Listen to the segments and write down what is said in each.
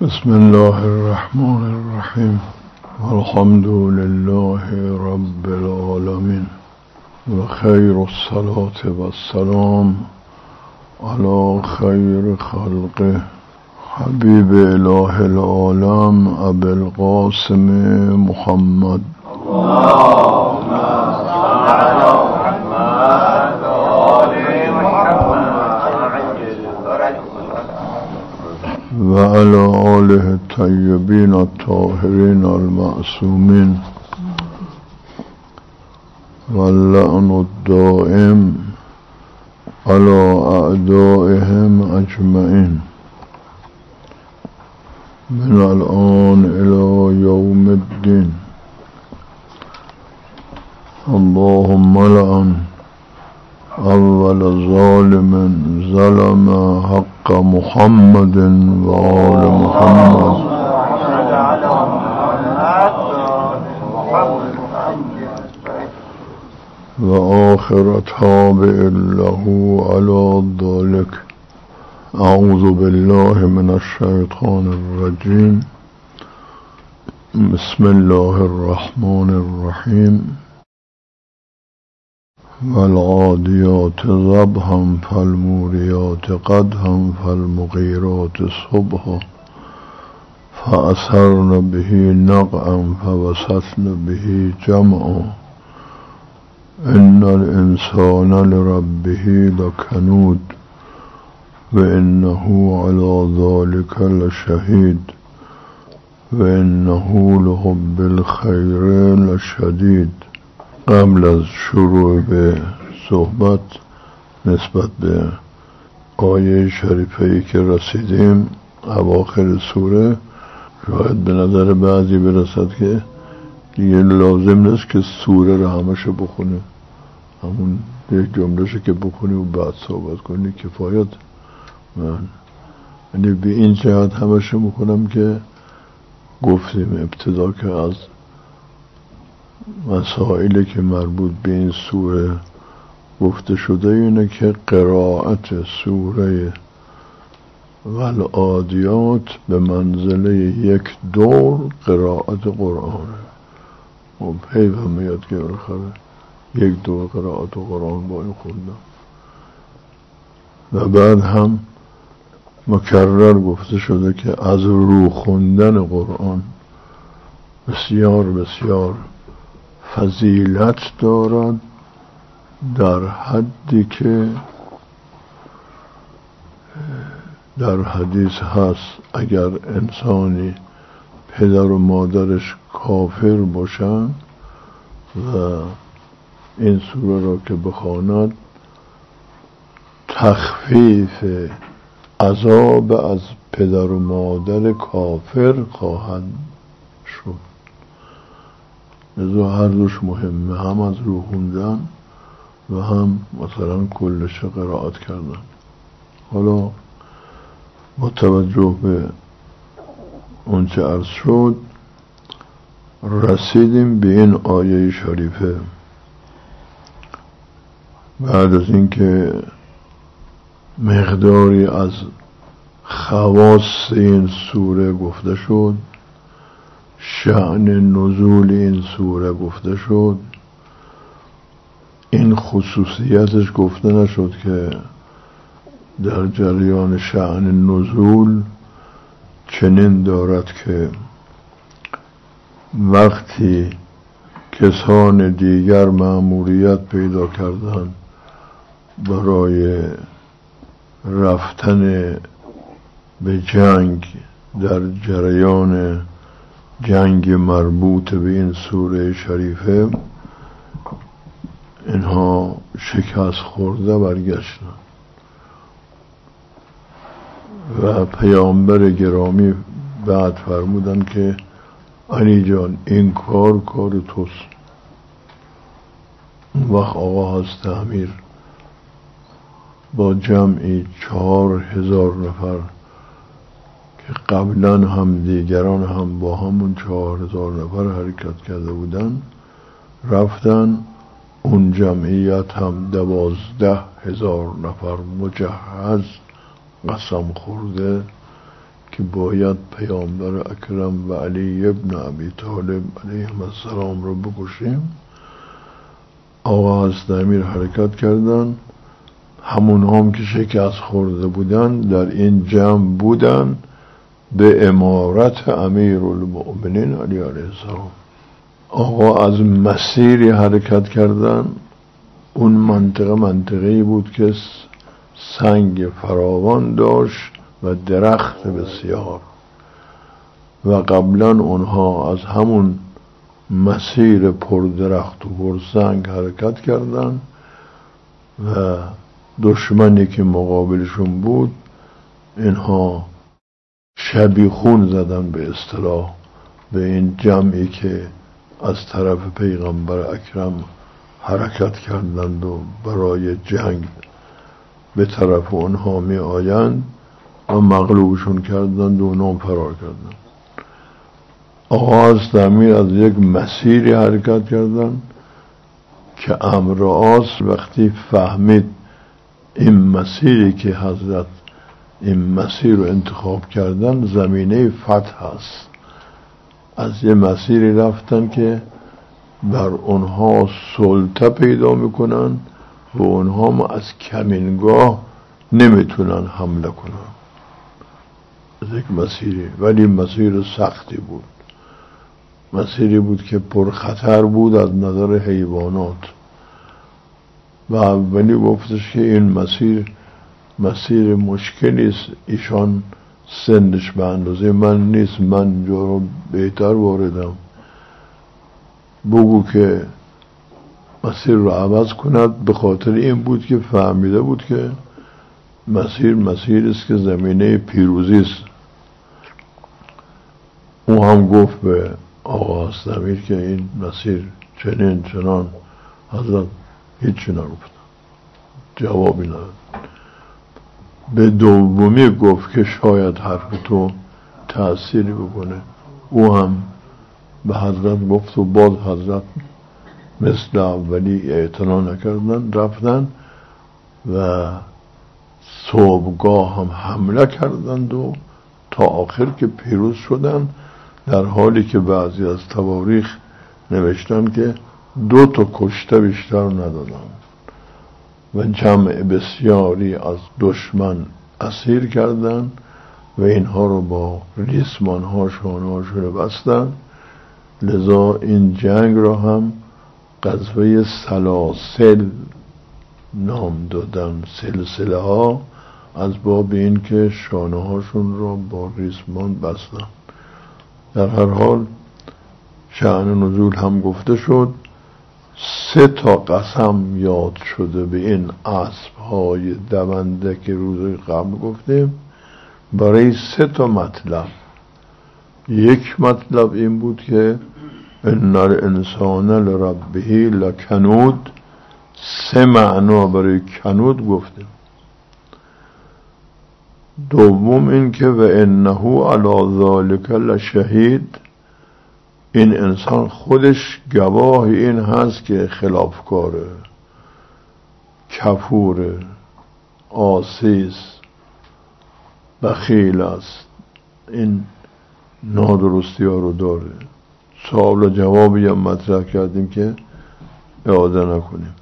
بسم الله الرحمن الرحیم الحمد لله رب العالمین و خیر الصلاة و السلام علی خیر خلقه حبیب اله العالم ابی القاسم محمد و علی آله الطیبین الطاهرین المعصومین و اللعن الدائم علی اعدائهم اجمعین من الان الى یوم الدین. اللهم لعن اول ظالم ظلم حق محمد و آل محمد و آخر تابع له على ذلك. اعوذ بالله من الشیطان الرجیم. بسم الله الرحمن الرحیم. والعادیات ضبحا فالموریات قدحا فالمغیرات صبحا فأثرن به نقعا فوسطن به جمعا ان الانسان لربه لکنود و انه علی ذلك لشهید و انه لحب الخیر لشدید. قبل از شروع به صحبت نسبت به آیه شریفه‌ای که رسیدیم اواخر سوره، شاید به نظر بعضی برسد که دیگه لازم نیست که سوره رو همشو بخونه، همون یک جملهشو که بخونی و بعد صحبت کنی کفایت. من یعنی به این جهت همشو میکنم که گفتیم ابتدا که از مسائلی که مربوط به این سوره گفته شده اینه که قرائت سوره والعادیات به منزله یک دور قرائت قرآنه. و حیف هم میاد که بالاخره یک دور قرائت قرآن با این خوندم. و بعد هم مکرر گفته شده که از رو خوندن قرآن بسیار بسیار فضیلت دارد، در حدی که در حدیث هست اگر انسانی پدر و مادرش کافر باشند و این سوره را که بخواند تخفیف عذاب از پدر و مادر کافر خواهد شد. لذا هر دوش مهمه، هم از رو خوندن و هم مثلا کلش قرائت کردن. حالا با توجه به اون چه عرض شد رسیدیم به این آیه شریفه. بعد از اینکه مقداری از خواص این سوره گفته شد، شأن نزول این سوره گفته شد، این خصوصیتش گفته نشد که در جریان شأن نزول چنین دارد که وقتی کسان دیگر مأموریت پیدا کردند برای رفتن به جنگ در جریان جنگ مربوط به این سوره شریفه، اینها شکست خورده برگشتن و پیامبر گرامی بعد فرمودن که علی جان این کار توست. اون وقت آقا هست امیر با جمعی 4000 نفر که قبلا هم دیگران هم با همون 4000 نفر حرکت کرده بودن رفتن. اون جمعیت هم 12000 نفر مجهز قسم خورده که باید پیامبر اکرم و علی ابن ابی طالب علیهم السلام رو بکشیم، آقا حضرت حرکت کردن. همون هم که شکست خورده بودن در این جمع بودن به امارت امیرالمؤمنین علی علیه السلام. آقا از مسیری حرکت کردن. اون منطقه‌ای بود که سنگ فراوان داشت و درخت بسیار، و قبلا اونها از همون مسیر پر درخت و پر سنگ حرکت کردن و دشمنی که مقابلشون بود اینها شبیخون زدن به اصطلاح به این جمعی که از طرف پیغمبر اکرم حرکت کردند و برای جنگ به طرف اونها می آیند و مغلوبشون کردند و اونها فرار کردند. آقا حضرت امیر از یک مسیری حرکت کردند که عمرو عاص وقتی فهمید این مسیری که حضرت این مسیر رو انتخاب کردن زمینه فتح است، از یه مسیری رفتن که بر اونها سلطه پیدا میکنن و اونها از کمینگاه نمیتونن حمله کنن. از یک مسیری، ولی مسیر سختی بود، مسیری بود که پر خطر بود از نظر حیوانات. و اولی گفتش که این مسیر مشکلی است، ایشان سنش به اندازه من نیست، من اینجا رو بهتر واردم، بگو که مسیر رو عوض کند. به خاطر این بود که فهمیده بود که مسیر است که زمینه پیروزی است. او هم گفت به آقا حضرت امیر که این مسیر چنین چنان. حضرت هیچی نگفت، جوابی نداد. به دومی گفت که شاید حرف تو تأثیری بکنه. او هم به حضرت گفت و باز حضرت مثل اولی اعتنا نکردن، رفتن و صبحگاه هم حمله کردند و تا آخر که پیروز شدن، در حالی که بعضی از تواریخ نوشتن که 2 کشته بیشتر ندادن و جمع بسیاری از دشمن اسیر کردند و اینها رو با ریسمان ها شانه هاشون بستن. لذا این جنگ را هم غزوه سلاسل نام دادن، سلسله ها، از باب این که شانه هاشون را با ریسمان بستن. در هر حال شأن نزول هم گفته شد. 3 قسم یاد شده به این اسب های دونده که روز قبل گفتیم برای 3 مطلب. یک مطلب این بود که ان الانسان لربه لکنود، 3 معنا برای کنود گفتیم. دوم این که و انه علی ذلک لشهید، این انسان خودش گواه این هست که خلافکاره، کفوره، عاصی است، بخیل است، این نادرستی ها رو داره. سوال و جوابی هم مطرح کردیم که اعاده نکنیم.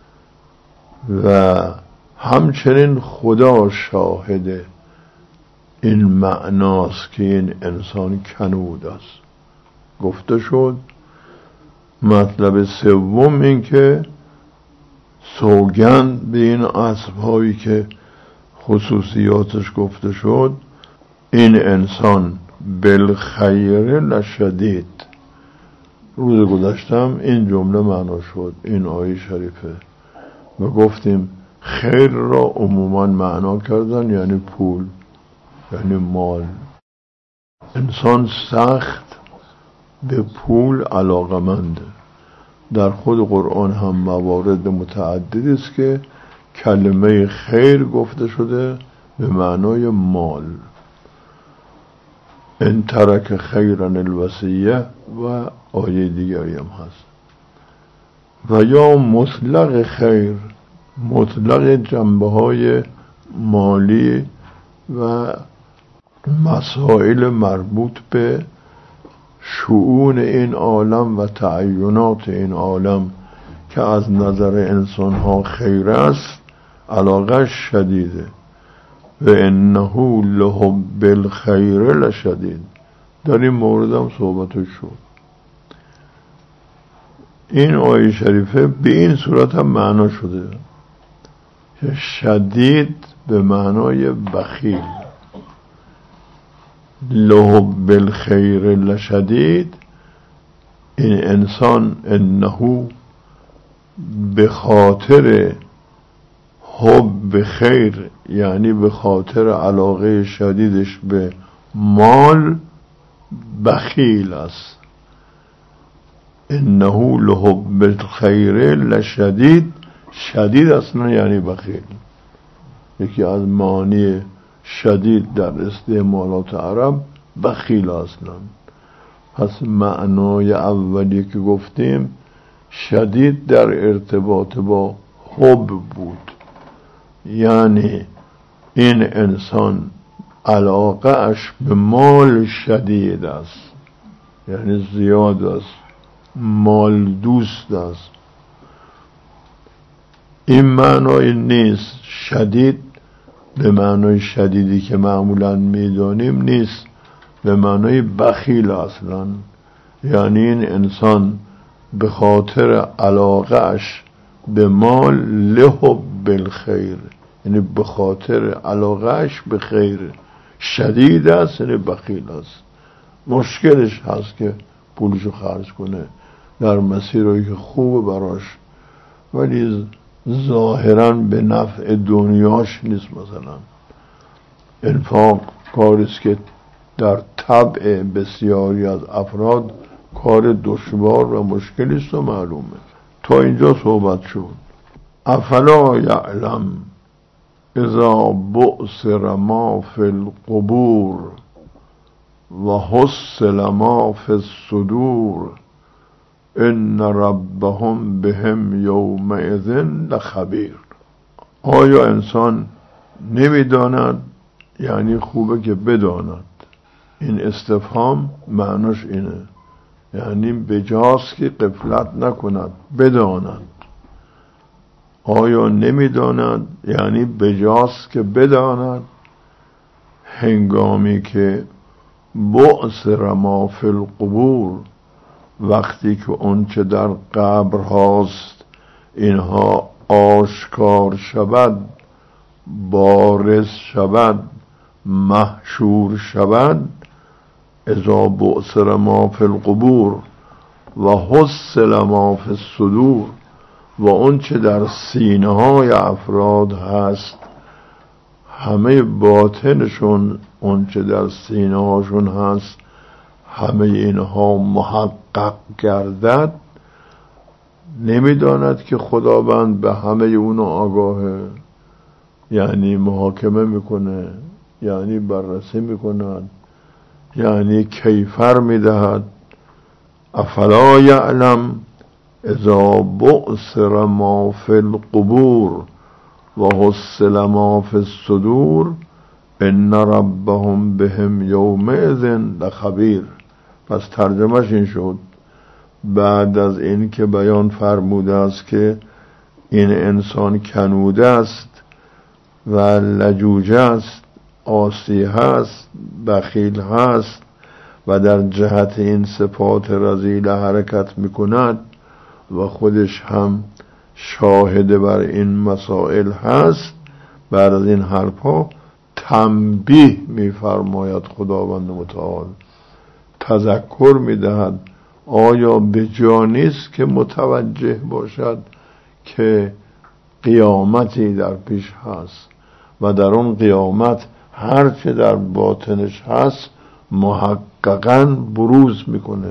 و همچنین خدا شاهد این معناست که این انسان کنود است گفته شد. مطلب سوم این که سوگند به این اسب‌هایی که خصوصیاتش گفته شد، این انسان بالخیر لشدید. روز گذشتم این جمله معنا شد این آیه شریفه و گفتیم خیر را عموما معنا کردن یعنی پول، یعنی مال. انسان سخت به پول علاقمنده. در خود قرآن هم موارد متعددی است که کلمه خیر گفته شده به معنای مال. ان ترک خیرا الوصیه و آیه دیگری هم هست. و یا مطلق خیر، مطلق جنبه های مالی و مسائل مربوط به شؤون این عالم و تعینات این عالم که از نظر انسان ها خیر است علاقه شدیده. و انه لحب الخیر لشدید. در این مورد هم صحبتش شد. این آیه شریفه به این صورت هم معنا شده که شدید به معنای بخیل. لحب الخیر لشدید، این انسان انه به خاطر حب خیر، یعنی به خاطر علاقه شدیدش به مال بخیل است. انه لحب الخیر لشدید، شدید اصلا یعنی بخیل. یکی از معانی شدید در استعمالات عرب بخیل اصلا. پس معنای اولی که گفتیم شدید در ارتباط با حب بود، یعنی این انسان علاقه اش به مال شدید است، یعنی زیاد است، مال دوست است. این معنای نیست شدید به معنای شدیدی که معمولا میدانیم نیست، به معنای بخیل اصلا. یعنی این انسان به خاطر علاقه اش به مال لحب بالخیر، یعنی به خاطر علاقه اش به خیر شدید است، یعنی بخیل است. مشکلش هست که پولشو خرج کنه در مسیرهایی که خوبه براش، ولی ظاهراً به نفع دنیاش نیست. مثلا انفاق کاریست که در طبع بسیاری از افراد کار دشوار و مشکلی است و معلومه. تا اینجا صحبت شد. افلا یعلم اذا بعثر ما فی القبور و حصل ما فی الصدور ان ربهم بهم یومئذ لخبیر. آیا انسان نمیداند؟ یعنی خوبه که بداند. این استفهام معناش اینه، یعنی بجاست که غفلت نکند، بداند. آیا نمیداند؟ یعنی بجاست که بداند هنگامی که بعثر ما فی القبور، وقتی که اون چه در قبر هاست اینها آشکار شود، بارز شود، محشور شود. اذا بعثر ما فی القبور و حصل ما فی الصدور، و اون چه در سینه های افراد هست همه باطنشون، اون چه در سینه هاشون هست همه اینها محقق گردد. نمیداند که خداوند به همه اون آگاهه، یعنی محاکمه میکنه، یعنی بررسی میکند، یعنی کیفر میدهد. افلا یعلم اذا بعثر ما فی القبور و حصل ما فی الصدور ان ربهم بهم یومئذ لخبیر. پس ترجمهش این شد، بعد از این که بیان فرموده است که این انسان کنوده است و لجوجه است، عاصی هست، بخیل هست و در جهت این صفات رذیله حرکت میکند و خودش هم شاهد بر این مسائل هست، بعد از این حرفا تنبیه میفرماید خداوند متعال، تذکر میدهد. آیا به جا نیست که متوجه باشد که قیامتی در پیش هست و در اون قیامت هر چه در باطنش هست محققاً بروز میکنه،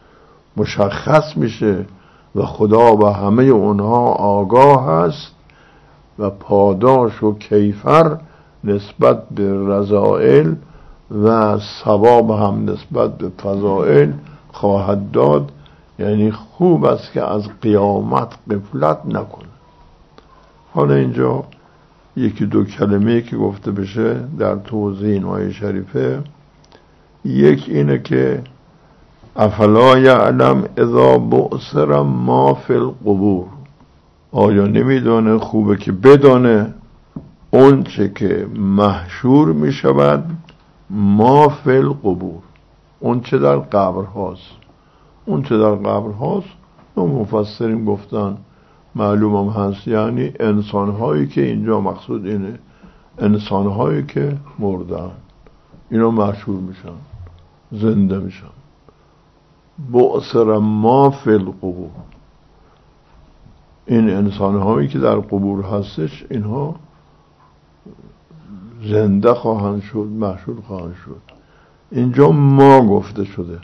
مشخص میشه و خدا به همه اونها آگاه هست و پاداش و کیفر نسبت به رذائل و ثواب هم نسبت به فضائل خواهد داد. یعنی خوب است که از قیامت غفلت نکنه. حالا اینجا یکی دو کلمه که گفته بشه در توضیح این آیه شریفه. یک اینه که افلا یعلم اذا بعثر ما فی القبور، آیا نمیدانه، خوبه که بدانه اون چه که محشور می شود، ما فی القبور، اون چه در قبر هاست. اون چه در قبر هاست مفسرین گفتن معلوم هم هست، یعنی انسان هایی که اینجا مقصود اینه، انسان هایی که مردن اینا محشور میشن، زنده میشن. بعثر ما فی القبور، این انسان هایی که در قبور هستش اینها زنده خواهند شد، محشور خواهند شد. اینجا ما گفته شده.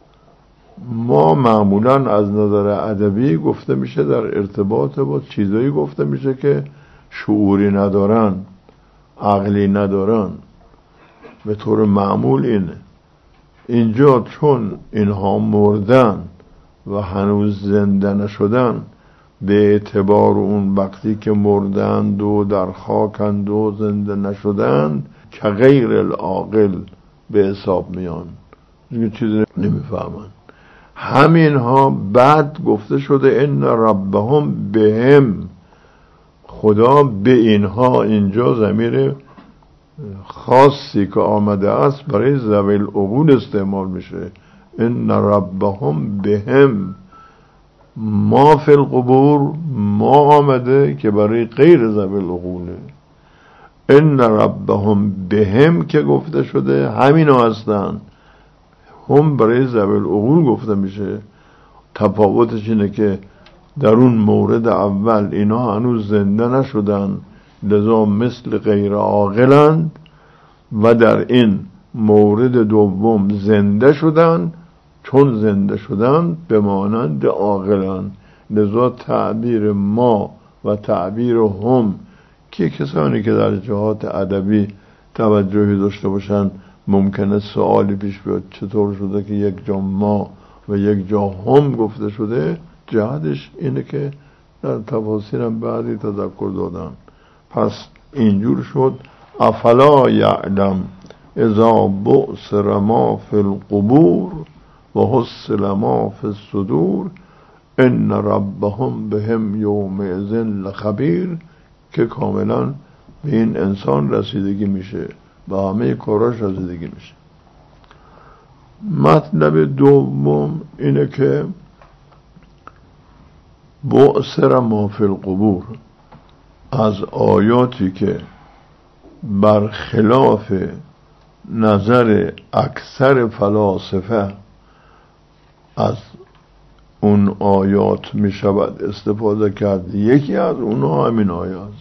ما معمولا از نظر ادبی گفته میشه در ارتباط با چیزایی گفته میشه که شعوری ندارن، عقلی ندارن. به طور معمول اینه. اینجا چون اینها مردن و هنوز زنده نشدن، به اعتبار اون وقتی که مردند و در خاکند و زنده نشدند که غیر العاقل به حساب میان، دیگه چیزی نمیفهمن. همینها بعد گفته شده ان ربهم بهم، خدا به اینها، اینجا ضمیر خاصی که آمده است برای ذوی العقول استعمال میشه. ان ربهم بهم، ما فی القبور ما آمده که برای غیر ذوی العقوله. ان ربهم بهم که گفته شده همینا هستن، هم برای ذوی العقول گفته میشه. تفاوتش اینه که در اون مورد اول اینا هنوز زنده نشدن، لذا مثل غیر عاقلند، و در این مورد دوم زنده شدن، چون زنده شدن به مانند عاقلند. لذا تعبیر ما و تعبیر هم که کسانی که در جهات ادبی توجهی داشته باشن ممکنه سوالی پیش بیاد چطور شده که یک جا ما و یک جا هم گفته شده. جهتش اینه که در تفاسیرم بعدی تذکر دادن. پس اینجور شد افلا یعلم اذا بعثر ما فی القبور و حصل ما فی الصدور ان ربهم بهم یومئذ لخبیر، که کاملا به این انسان رسیدگی میشه، به همه کاراش رسیدگی میشه. مطلب دوم اینه که بعثر ما فی القبور از آیاتی که برخلاف نظر اکثر فلاسفه از اون آیات می شود استفاده کرد. یکی از اونها همین آیات.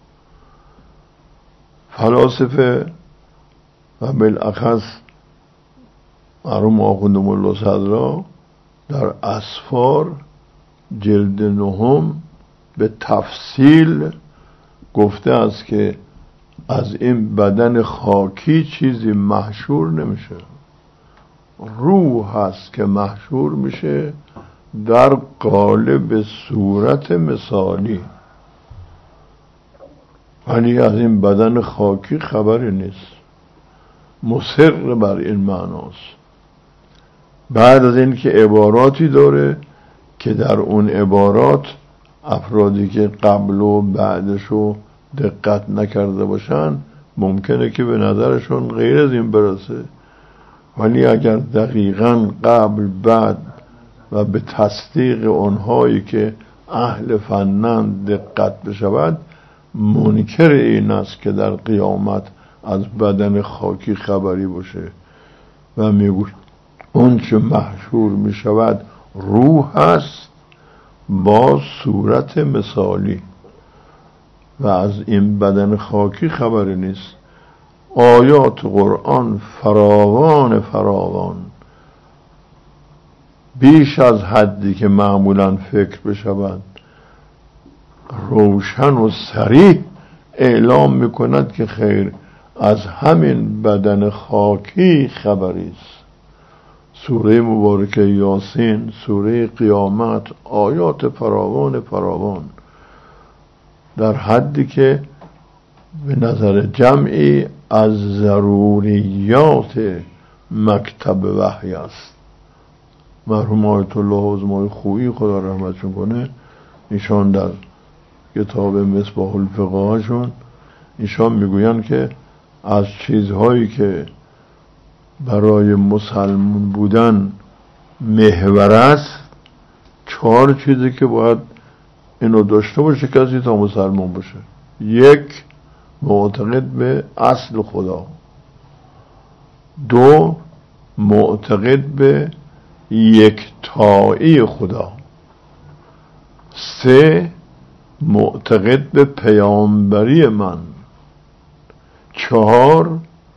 فلاسفه و بالاخص مرحوم آخوند ملا صدرا در اسفار جلد 9 به تفصیل گفته است که از این بدن خاکی چیزی محشور نمیشه، روح هست که محشور میشه در قالب صورت مثالی، ولی از این بدن خاکی خبری نیست. مصر بر این معناست. بعد از این که عباراتی داره که در اون عبارات افرادی که قبل و بعدشو دقت نکرده باشن ممکنه که به نظرشون غیر از این برسه، ولی اگر دقیقاً قبل بعد و به تصدیق اونهایی که اهل فنن دقت بشود، منکر این است که در قیامت از بدن خاکی خبری باشه و میگوید اون چه محشور میشود روح است با صورت مثالی و از این بدن خاکی خبری نیست. آیات قرآن فراوان بیش از حدی که معمولا فکر بشود روشن و صریح اعلام میکند که خیر از همین بدن خاکی خبری است. سوره مبارکه یاسین، سوره قیامت، آیات فراوان در حدی که به نظر جمعی از ضروریات مکتب وحی است. مرحوم آیت الله عظمای خویی خدا رحمتشون کنه، ایشان در کتاب مصباح الفقه شون ایشان میگوین که از چیزهایی که برای مسلمان بودن محور است 4 چیزی که باید اینو داشته باشه کسی تا مسلمان باشه. 1 معتقد به اصل خدا، 2 معتقد به یکتایی خدا، 3 معتقد به پیامبری من، 4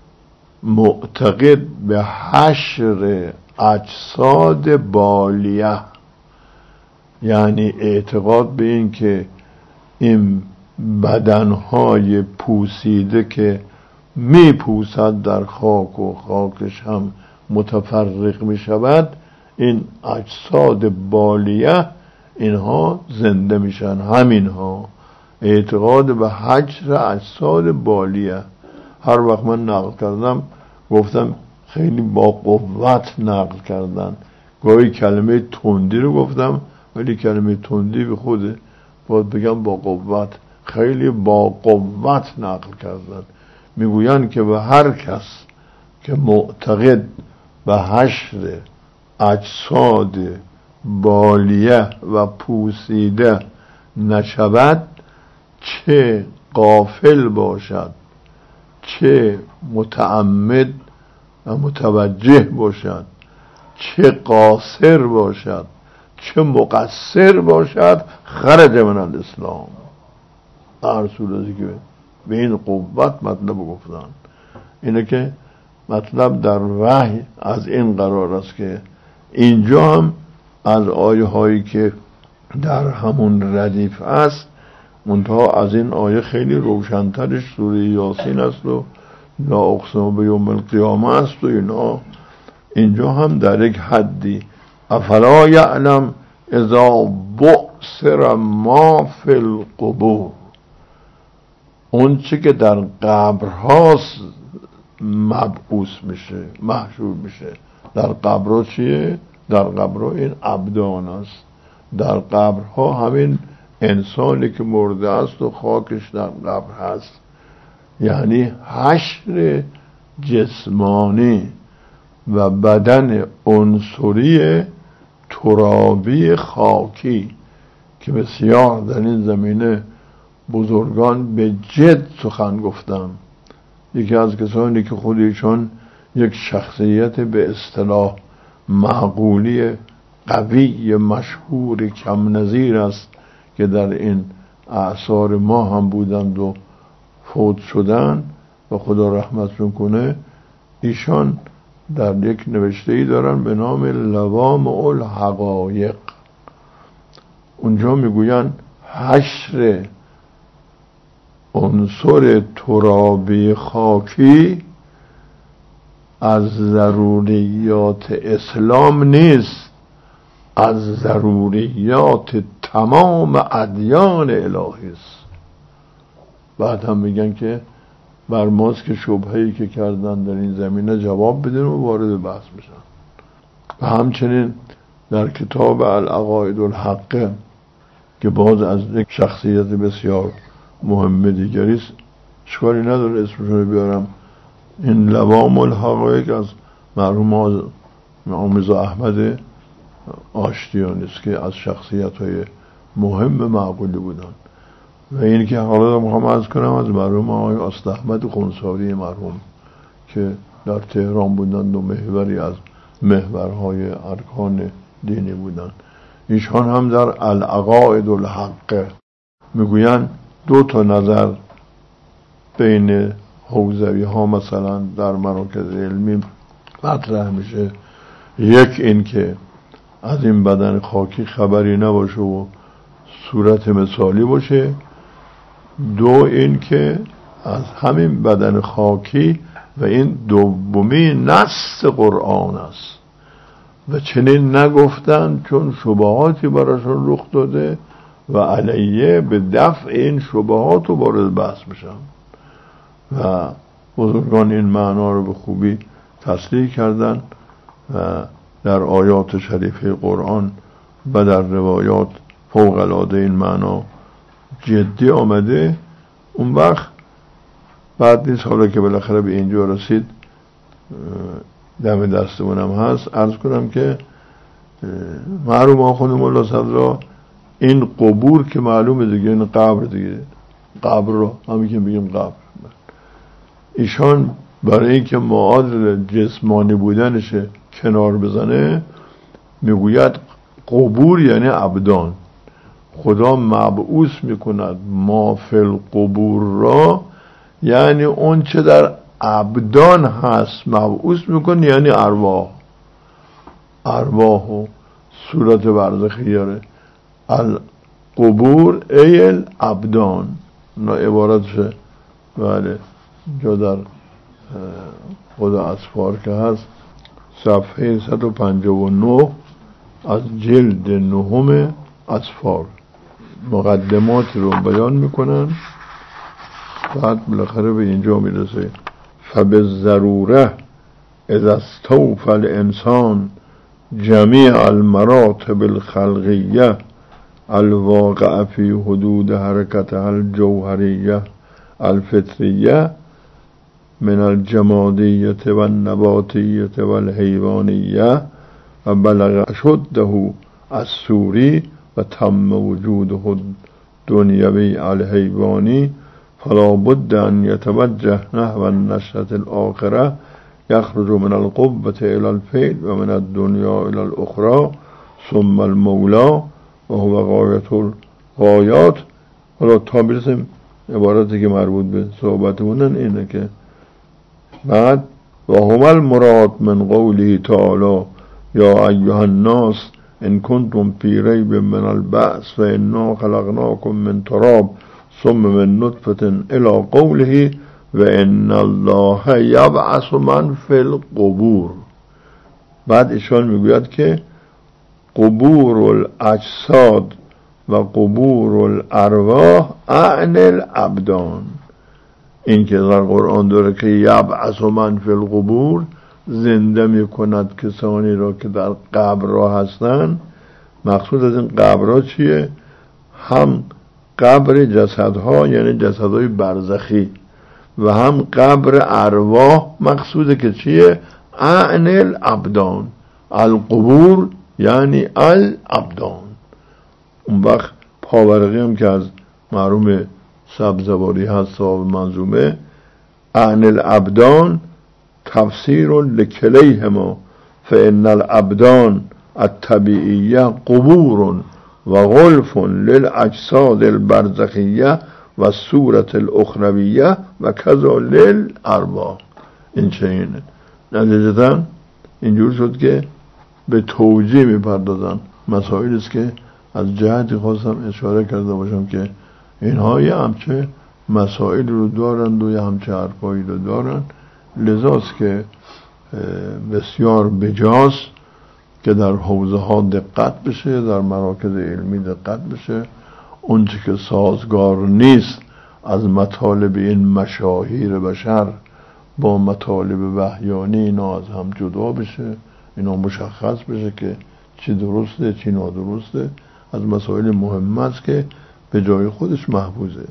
معتقد به حشر اجساد بالیه، یعنی اعتقاد به این که این بدنهای پوسیده که میپوسد در خاک و خاکش هم متفرق میشود، این اجساد بالیه اینها زنده میشن. همینها اعتقاد به حشر اجساد بالیه. هر وقت من نقل کردم گفتم خیلی با قوت نقل کردن، گاهی کلمه تندی رو گفتم ولی کلمه تندی به خوده باید بگم با قوت، خیلی با قوت نقل کردن. میگوین که به هر کس که معتقد به حشر اجساد بالیه و پوسیده نشود، چه غافل باشد، چه متعمد و متوجه باشد، چه قاصر باشد، چه مقصر باشد، خرج من الاسلام. در صورتی که به این قوت مطلب گفتن. اینه که مطلب در وحی از این قرار است که اینجا هم از آیه هایی که در همون ردیف است، منتها از این آیه خیلی روشنترش سوره یاسین است و لا اقسم بیوم القیامه است و اینا. اینجا هم در یک حدی افلا یعلم اذا بعثر ما فی القبور، اون چی که در قبرهاست مبعوث میشه، محشور میشه. در قبرها چیه؟ در قبرها این ابدان است. در قبرها همین انسانی که مرده است و خاکش در قبر هست، یعنی حشر جسمانی و بدن عنصری ترابی خاکی که بسیار در این زمینه بزرگان به جد سخن گفتن. یکی از کسانی که خودشون یک شخصیت به اصطلاح معقولی قوی مشهور کم نظیر است که در این اعصار ما هم بودند و فوت شدن و خدا رحمتشون کنه، ایشان در یک نوشته‌ای دارن به نام لوامع الحقایق. اونجا میگوین حشر عنصر ترابی خاکی از ضروریات اسلام نیست، از ضروریات تمام ادیان الهی است. بعد هم میگن که بر ماست که شبهه‌ای که کردن در این زمینه جواب بدن و وارد بحث میشن. و همچنین در کتاب العقاید الحقه که باز از یک شخصیت بسیار مهم دیگری است، اشکالی نداره اسمشون رو بیارم، این لوام الحقایق از مرحوم آمرزا احمد آشتیانی است که از شخصیت‌های مهم معقولی بودن. و این که حالا میخوام عرض کنم از مرحوم آقای استاحمد خونساری مرحوم که در تهران بودند و محوری از محورهای ارکان دینی بودند. ایشان هم در العقاید الحقه میگوین 2 نظر بین حوزوی ها مثلا در مراکز علمی مطرح میشه. یک این که از این بدن خاکی خبری نباشه و صورت مثالی باشه. 2 این که از همین بدن خاکی و این دومی نص قرآن است و چنین نگفتن چون شبهاتی براشون رخ داده و علیه به دفع این شبهات رو وارد بحث میشن. و بزرگان این معنا رو به خوبی تصریح کردن و در آیات شریفه قرآن و در روایات فوق العاده این معنا جدی آمده. اون وقت بعد نیست، حالا که بالاخره به اینجا رسید دم دستمونم هست، عرض کنم که مرحوم آخوند مولا صدرا این قبور که معلومه دیگه، این قبر دیگه، قبر رو همین که بگیم قبر، ایشان برای اینکه معادل جسمانی بودنش کنار بزنه میگوید قبور یعنی ابدان. خدا مبعوث میکند ما فی القبور را، یعنی اون چه در ابدان هست مبعوث میکنه، یعنی ارواح و صورت برزخی داره. القبور ای الابدان، نه عبارتشه. بله جا در خود اسفار که هست صفحه 159 از جلد 9 اسفار مقدمات رو بیان میکنن، بعد بالاخره به اینجا میرسه. فبالضروره اذا استوفى الانسان جمیع المراتب الخلقیه الواقع فی حدود حرکتها الجوهریه الفطریه من الجمادیه و النباتیه و الحیوانیه و بلغ اشده الصوری و تم وجوده الدنیوی الحیوانی فلا بد ان یتوجه نحو النشأة الآخرة یخرج من القوة الى الفعل و من الدنیا الى الاخرى ثم المولا و هو غایت الغایات. حالا تا برسیم عبارتی که مربوط به صحبتمونن اینه که بعد و هم المراد من قوله تعالی یا ایها الناس ان کنتم فی ریب من البعث فانا خلقناکم من تراب ثم من نطفة الى قوله و ان الله یبعث من فی القبور. بعد ایشان میگوید که قبور الاجساد و قبور الارواح اعن الابدان. این که در قرآن داره که یبعث من فی القبور، زنده میکند کسانی را که در قبر را هستند. مقصود از این قبرها چیه؟ هم قبر جسدها یعنی جسدهای برزخی و هم قبر ارواح. مقصوده که چیه؟ اعن الابدان، القبور یعنی الابدان. اون وقت پاورقی هم که از مرحوم سبزواری هست صاحب منظومه، اعن الابدان تفسیر لکلیهما فان الابدان الطبیعیه قبور و غلف للاجساد البرزخیه و صورت الاخرویه و کذا للارواح. این چه اینه؟ نتیجتاً اینجور شد که به توجیه میپردازن مسائلی است که از جهتی خواستم اشاره کرده باشم که اینها یه همچه مسائل رو دارند و یه همچه حرفایی رو دارند. لذاست که بسیار بجاست که در حوزه ها دقت بشه، در مراکز علمی دقت بشه. اون چه که سازگار نیست از مطالب این مشاهیر بشر با مطالب وحیانی اینا از هم جدا بشه، اینا مشخص بشه که چی درسته چی نادرسته. از مسائل مهم است که به جای خودش محفوظه.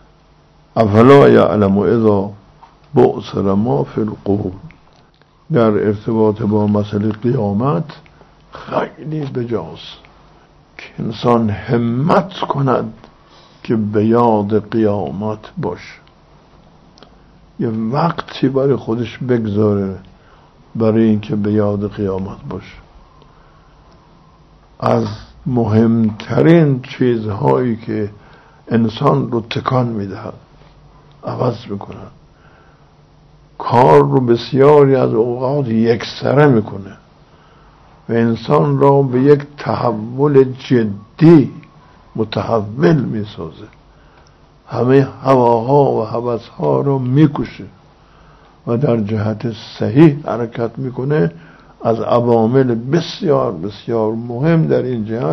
افلا یعلم اذا بعثر ما فی القبور. در ارتباط با مسئله قیامت خیلی بجاست که انسان همت کند که به یاد قیامت باش، یه وقتی برای خودش بگذاره برای اینکه به یاد قیامت باش. از مهمترین چیزهایی که انسان رو تکان میدهد، عوض میکنه، کار رو بسیاری از اوقات یکسره میکنه و انسان را به یک تحول جدی متحول میسازه، همه هواها و هوسها رو میکشه و در جهت صحیح حرکت میکنه. از عوامل بسیار بسیار مهم در این جهت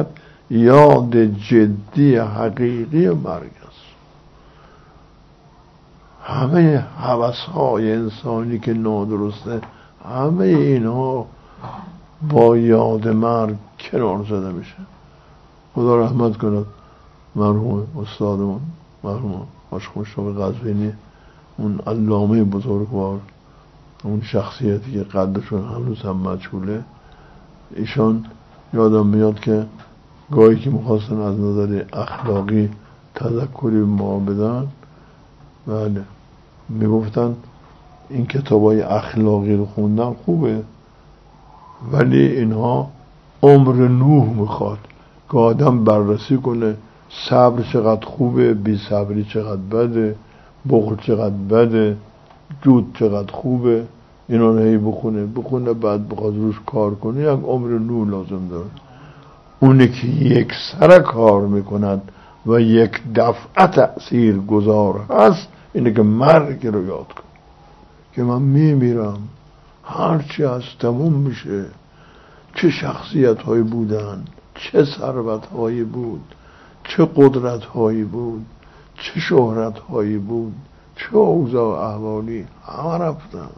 یاد جدی حقیقی مرگ است. همه هوس‌های انسانی که نادرسته، همه اینها با یاد مرگ کنار زده میشه. خدا رحمت کند مرحوم استادمون، مرحوم حاج مشتاق قزوینی، اون علامه بزرگوار، اون شخصیتی که قدرشون هنوز هم مجهوله. ایشان یادم میاد که گاهی که میخواستن از نظر اخلاقی تذکری ما بدن، بله میگفتن این کتابای اخلاقی رو خوندن خوبه، ولی اینها عمر نوح میخواد که آدم بررسی کنه صبر چقدر خوبه، بی صبری چقدر بده، بخل چقدر بده، جود چقدر خوبه. اینا رو هی بخونه بعد بخواد روش کار کنه، یک عمر نوح لازم داره. اونی که یک سر کار میکند و یک دفعه تأثیر گذار هست، اینه که مرگ رو یاد کن که من میمیرم، هرچی هست تموم میشه. چه شخصیت هایی بودن، چه ثروت هایی بود، چه قدرت هایی بود، چه شهرت هایی بود، چه اوضاع احوالی، همه رفتن.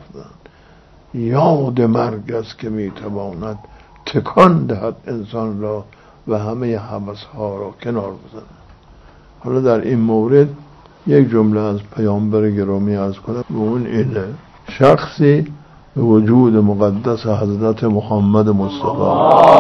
یاد مرگ است که میتواند تکان دهد انسان را و همه هوس ها را کنار بزند. حالا در این مورد یک جمله از پیامبر گرامی عرض کنم و اون اینه: شخصی به وجود مقدس حضرت محمد مصطفی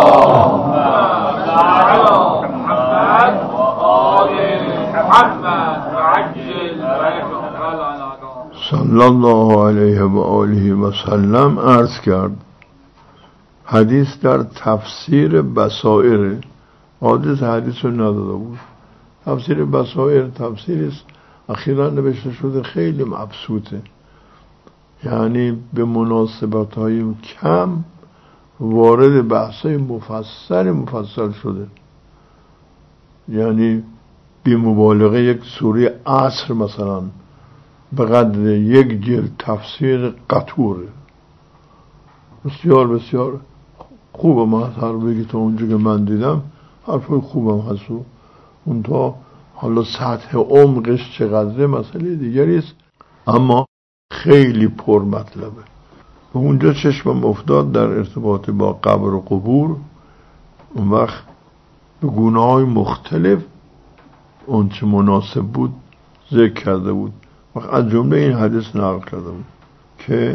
صلی الله علیه و آله و سلم عرض کرد. حدیث در تفسیر بصائر، حادث حدیث رو نداده بود. تفسیر بصائر تفسیری است اخیرا نوشته شده، خیلی مبسوطه، یعنی به مناسبت های کم وارد بحث های مفصل شده، یعنی بی مبالغه یک سوره عصر مثلا به قدر یک جلد تفسیر قطوره. بسیار بسیار خوبه. ما هر بگی تا اونجا که من دیدم حرفای خوبم هست، اون تا حالا سطح عمقش چقدره مسئله دیگری است، اما خیلی پر مطلبه. و اونجا چشمم افتاد در ارتباط با قبر و قبور، اون وقت به گونه‌های مختلف اون چه مناسب بود ذکر کرده بود. وقت از جمله این حدیث نقل کرده بود که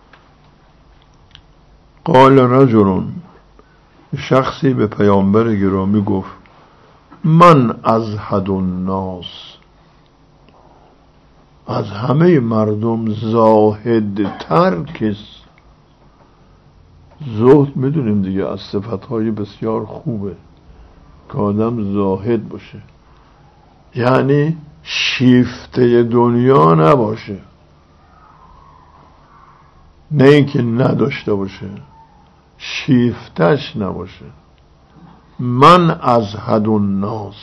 قال رجل، شخصی به پیامبر گرامی گفت: من ازهد الناس، از همه مردم زاهد تر کس. زهد میدونیم دیگه از صفتهای بسیار خوبه که آدم زاهد باشه، یعنی شیفته دنیا نباشه، نه اینکه نداشته باشه، شیفتش نباشه. من ازهد الناس.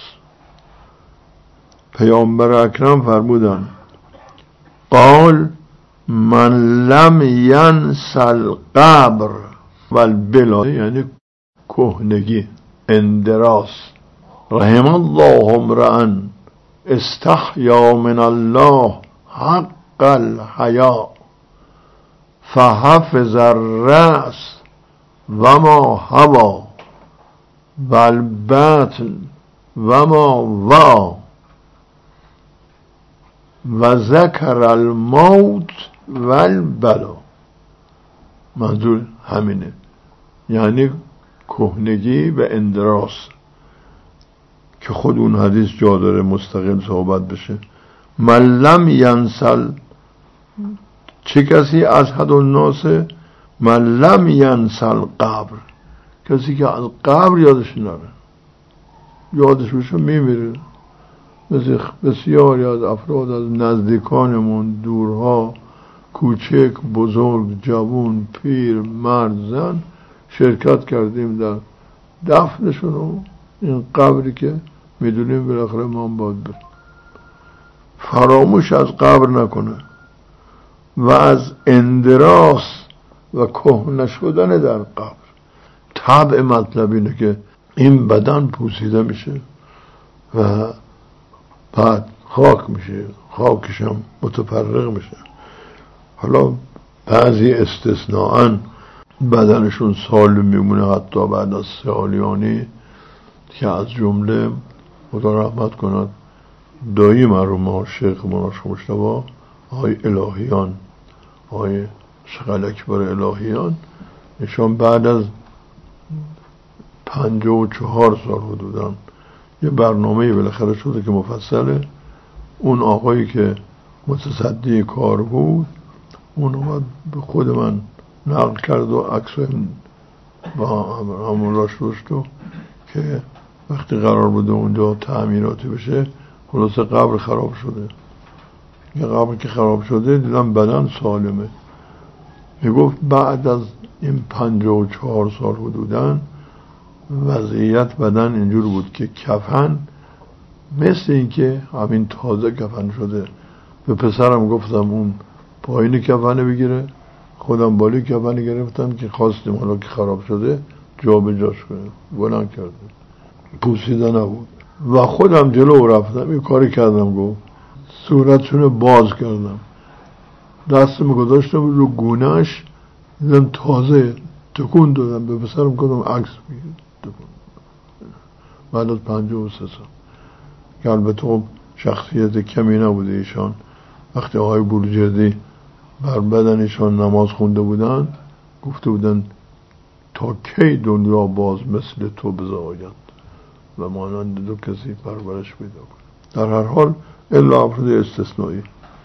پیامبر اکرم فرمودن: قال من لم ینسل قبر والبلا، یعنی کهنگی، اندراس. رحم الله امرأ استحیا من الله حق الحیا فحفظ الرأس و ما هوا والبطن و ما وا و ذکر الموت والبلا. منظور همینه، یعنی کهنگی و اندراس، که خود اون حدیث جا داره مستقل صحبت بشه. من لم ینسل، چه کسی ازهد الناس؟ من لم ینسل قبر، کسی که از قبر یادش نره، یادش بشه میمیره. مثل بسیاری از افراد از نزدیکانمون، دورها، کوچک بزرگ، جوان پیر مرد زن، شرکت کردیم در دفنشون و این قبری که میدونیم بالاخره ما هم باید بریم. فراموش از قبر نکنه و از اندراس و کهنه شدن در قبر. طبع مطلب اینه که این بدن پوسیده میشه و بعد خاک میشه، خاکش هم متفرق میشه. حالا بعضی استثناءً بدنشون سالم میمونه حتی بعد از سالیانی، که از جمله خدا رحمت کند دایی مرحوم ها شیخ مناش مجتبی آقای الهیان، آقای شیخ اکبر الهیان، ایشان بعد از 54 سال حدوداً یه برنامه بالاخره شده که مفصله. اون آقایی که متصدی کار بود اون اومد به خود من نقل کرد و عکس با همون راش داشت که وقتی قرار بوده اونجا تعمیراتی بشه خلاصه قبر خراب شده. یه قبر که خراب شده دیدم بدن سالمه. میگفت بعد از این 54 سال حدوداً وضعیت بدن اینجور بود که کفن مثل این که همین تازه کفن شده. به پسرم گفتم اون پایین کفنه بگیره، خودم بالی کفنه گرفتم که خواستیم حالا که خراب شده جا به جاش کنیم، بلند کردیم، پوسیده نبود. و خودم جلو رفتم این کاری کردم، گفت صورتشونو باز کردم، دستم گذاشتم رو گونهش، دیدم تازه، تکون دادم. به پسرم گفتم عکس بگیر. بعد از 53 سال که البته شخصیت کمی نبوده ایشان. وقتی آقای بروجردی بر بدنشان نماز خونده بودن گفته بودن تا کی دنیا باز مثل تو بزاید و مانند دو کسی پرورش پیدا کنه. در هر حال الا افراد استثنایی.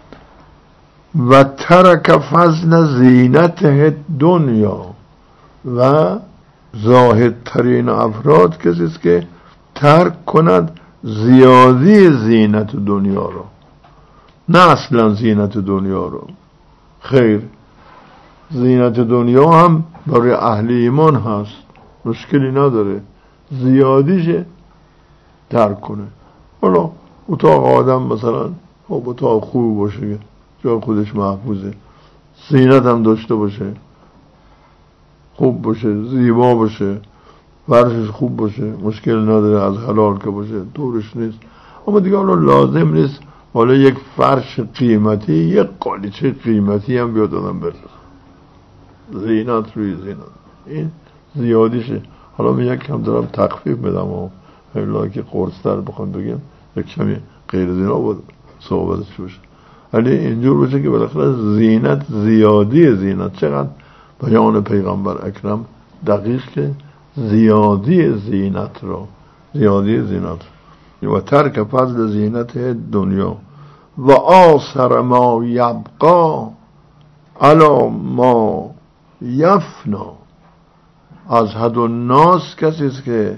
و ترک فضل زینت دنیا، و زاهد ترین افراد کسی است که ترک کند زیادی زینت دنیا رو، نه اصلا زینت دنیا رو. خیر، زینت دنیا هم برای اهل ایمان هست، مشکلی نداره، زیادیشه ترک کنه. حالا اتاق آدم مثلا خب اتاق خوب باشه، جا خودش محفوظه، زینت هم داشته باشه، خوب باشه، زیبا باشه، فرشش خوب باشه، مشکل نداره، از حلال که باشه، دورش نیست. اما دیگه حالا لازم نیست حالا یک فرش قیمتی، یک قالیچه قیمتی هم بیاد آدم بره. زینت روی زینت، این زیادیشه. حالا من یک کم دارم تخفیف بدم و خیلی که قرص‌تر بخوام بگم یک کمی غیر زینا بود صحبتش بشه، ولی اینجور باشه که بالاخره زینت زیادی زینت. چقدر بیان پیغمبر اکرم دقیق که زیادی زینت رو، زیادی زینت و ترک فضل زینت دنیا و آثر ما یبقا علی ما یفنا. از حد الناس کسی است که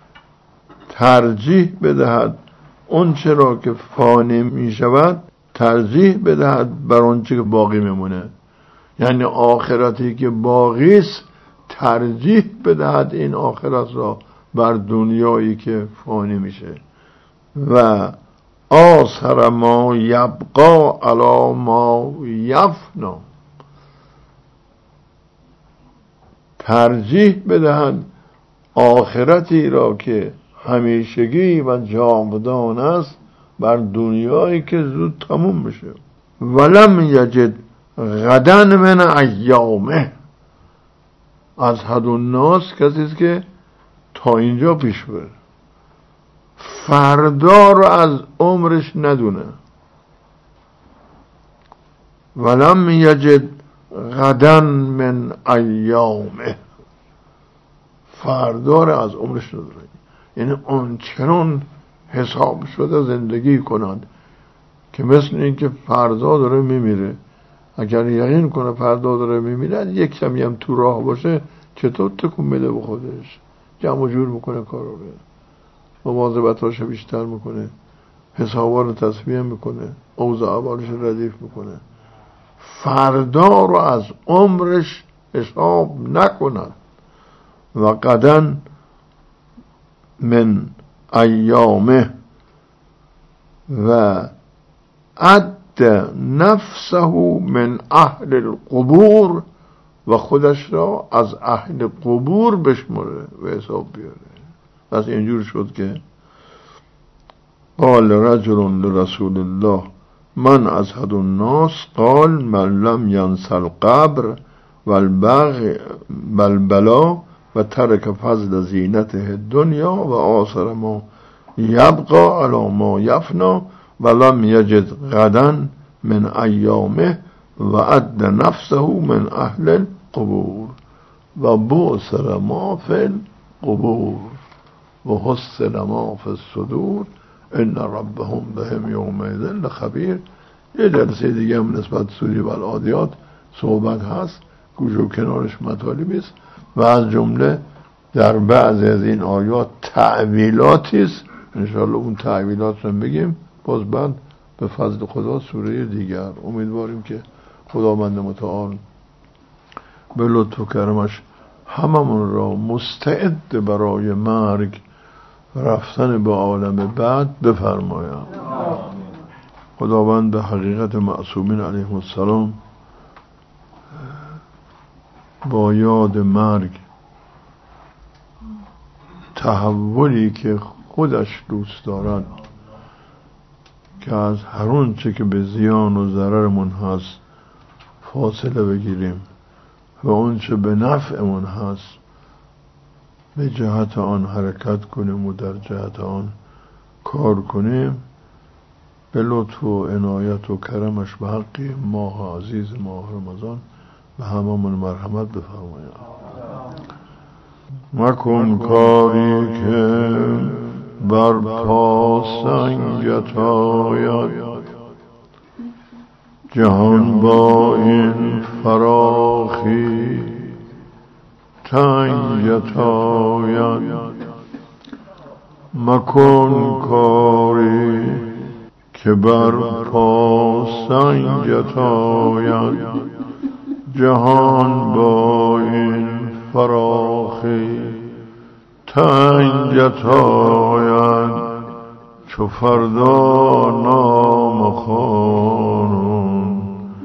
ترجیح بدهد اون چرا که فانی می شود ترجیح بدهد بر اون چه که باقی میمونه. یعنی آخرتی که باقی است ترجیح بدهد این آخرت را بر دنیایی که فانی میشه. و آثر ما یبقا علی ما یفنا، ترجیح بدهد آخرتی را که همیشگی و جاودان است بر دنیایی که زود تموم میشه. ولم یجد غدا من ایامه. از حد الناس کسی است که تا اینجا پیش بره، فردا رو از عمرش ندونه. ولم یجد غدا من ایامه، فردا رو از عمرش ندونه. یعنی اونچنان حساب شده زندگی کنند که مثل این که فردا داره میمیره. اگر یقین کنه فردا داره میمیره، یک کمی هم تو راه باشه چطور تکون بده به خودش، جمع جور میکنه کارو رو، مواظبتاشو بیشتر میکنه، حسابا رو تصفیه میکنه، اوضاع احوالش ردیف میکنه. فردا رو از عمرش حساب نکند. و غدا من ایامه و عد نفسه من اهل القبور، و خودش را از اهل قبور بشمره و حساب بیاره. پس اینجور شد که قال رجل لرسول الله من ازهد الناس قال من لم ینس القبر والبلا و ترک فضل زینته الدنیا و آثر ما یبقى علی ما یفنا و لم یجد غدا من ایامه و عد نفسه من اهل القبور و بؤسر ما فی القبور و حسن ما فی الصدور ان ربهم بهم یومئذ لخبیر. یه جلسه دیگه هم نسبت سوره والعادیات صحبت هست، گوش و کنارش مطالبی است و از جمله در بعضی از این آیات تعویلاتی است. انشاءالله اون تعویلات رو بگیم باز بعد به فضل خدا سوره دیگر. امیدواریم که خداوند متعال به لطف و کرمش هممون را مستعد برای مرگ رفتن به عالم بعد بفرماید. خداوند به حقیقت معصومین علیهم السلام با یاد مرگ تحولی که خودش دوست دارد که از هر اون چه که به زیان و ضررمون هست فاصله بگیریم و اون چه به نفعمون هست به جهت آن حرکت کنیم و در جهت آن کار کنیم. به لطف و عنایت و کرمش به حق ماه عزیز ماه رمضان به هممون مرحمت بفرماید. مکن کاری که بر پا سنگت آید جهان با این فراخی تنگت آید. مکن کاری که بر پا سنگت آید جهان با این فراخی تنگت آید. چو فردا نام خوانم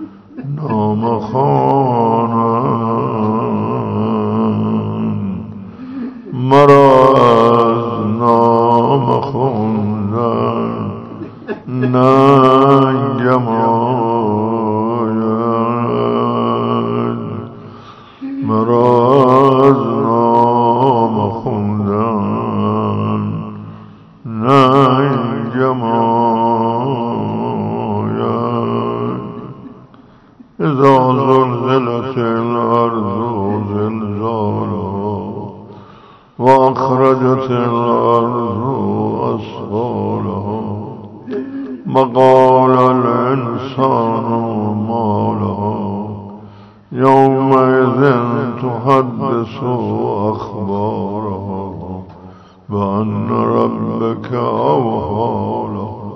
مرا از نام خوندن ننگم آید. مرا از نام خوندن ننگم آید. اذا زلزلت الارض زلزالها و اخرجت الارض اثقالها وقال الانسان ما لها یومئذ تحدث اخبارها بأن ربك اوحی لها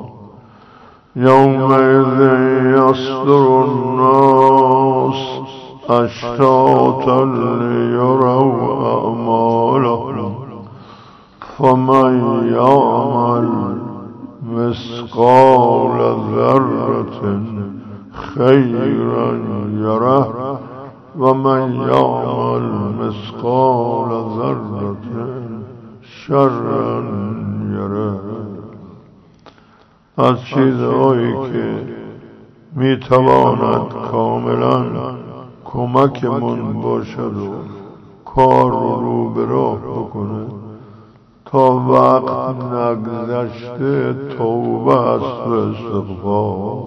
یومئذ یصدر الناس اشتاتا لیروا اعمالهم فمن یعمل مثقال ذرة خیرا یره و من یعمل مثقال ذرة شرا یره. از چیزهایی که میتواند کاملا کمکمون باشد و کار رو به راه بکنه تا وقت نگذشته توبه است و استغفار.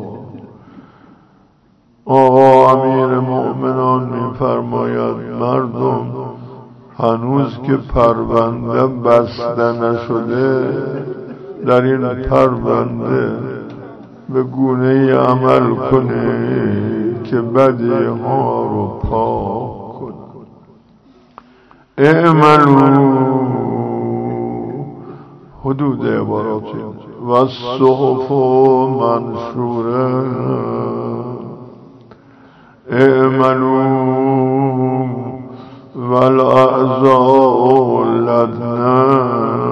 آقا امیر مؤمنان می‌فرماید مردم هنوز که پرونده بسته نشده در این پرونده به گونه‌ای عمل کنه که بدی ها رو پاک کنه. اعملوا حدود عباراتی و الصحف منشوره اعملوا والاعضاء لدنا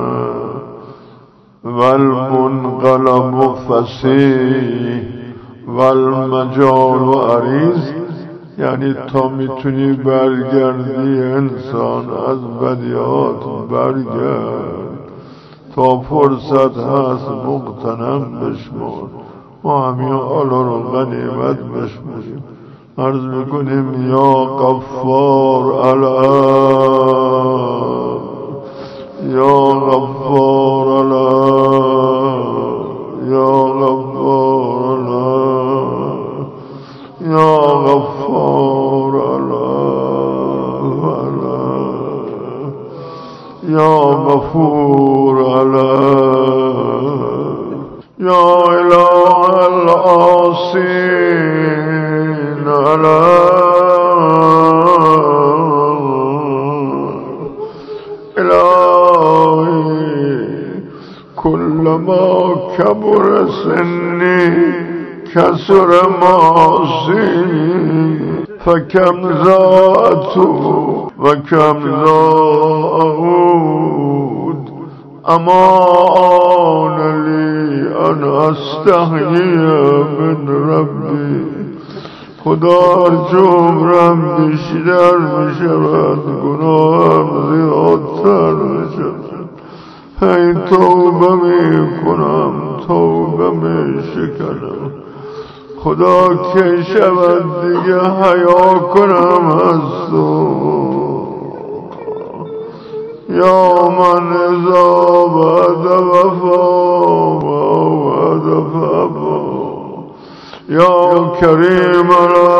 والمنقلب فصیح والمجال عریض. یعنی تا میتونی برگردی انسان از بدیات برگرد، تا فرصت هست مغتنم بشمار، ما همین آلا رو غنیمت بشماریم. عرض میکنیم یا غفار الان، یا غفار الان، یا غفار الان، یا غفار الان، یا غفور الان، یا اله العاصین الان، الهی كلما كبر سني كسر معاصي، فكم زادت وكم زاد، أمان لي أن أستحيي من ربي. خدا هرچه عمرم بیشتر میشود گناهم زیادتر میشود، هی توبه میکنم توبه میشکنم. خدا که شود دیگه حیا کنم از تو. یا من اذا بعد وفا وعد فبا، یا کریم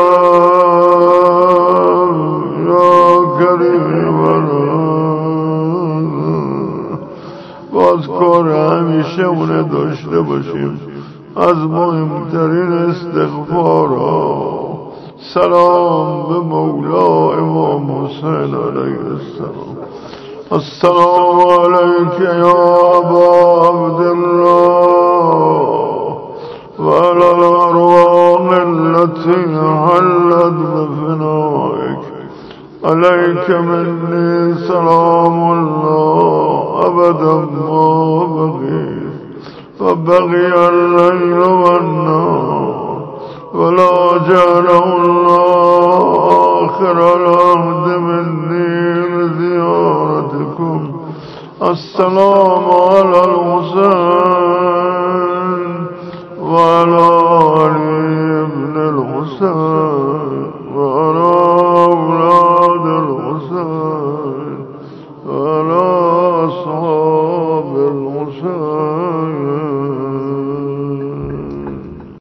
الان، یا کریم الان. باز کار همیشه اونه داشته باشیم از مهمترین استغفارا. سلام به مولا امام حسین علیه السلام. السلام علیک یا ابا عبدالله و علی الارواح التي حلت بفنائك. عليك مني سلام الله أبدا ما بقي، وبقي الليل والنهار، ولا جعله الله آخر العهد مني لزيارتكم. السلام